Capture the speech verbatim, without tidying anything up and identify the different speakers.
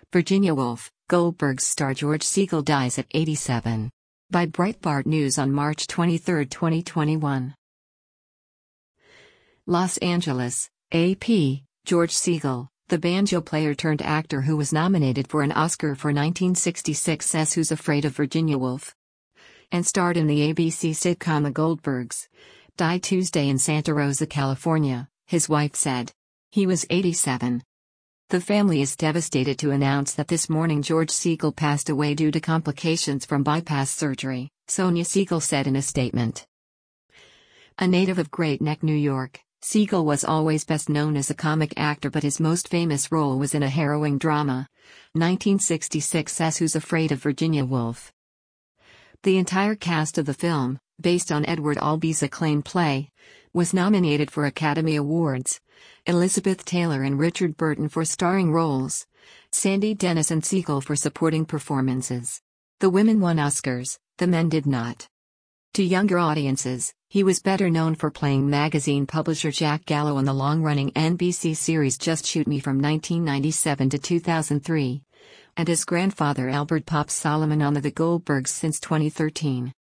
Speaker 1: Virginia Woolf, Goldberg's star George Segal dies at eighty-seven. By Breitbart News on March twenty-third, twenty twenty-one. Los Angeles, A P, George Segal, the banjo player turned actor who was nominated for an Oscar for nineteen sixty-six's Who's Afraid of Virginia Woolf? And starred in the A B C sitcom The Goldbergs, died Tuesday in Santa Rosa, California, his wife said. He was eighty-seven. The family is devastated to announce that this morning George Segal passed away due to complications from bypass surgery, Sonia Segal said in a statement. A native of Great Neck, New York, Segal was always best known as a comic actor, but his most famous role was in a harrowing drama, nineteen sixty-six's Who's Afraid of Virginia Woolf? The entire cast of the film, based on Edward Albee's acclaimed play, was nominated for Academy Awards. Elizabeth Taylor and Richard Burton for starring roles, Sandy Dennis and Segal for supporting performances. The women won Oscars, the men did not. To younger audiences, he was better known for playing magazine publisher Jack Gallo on the long-running N B C series Just Shoot Me from nineteen ninety-seven to two thousand three, and his grandfather Albert Pop Solomon on The Goldbergs since twenty thirteen.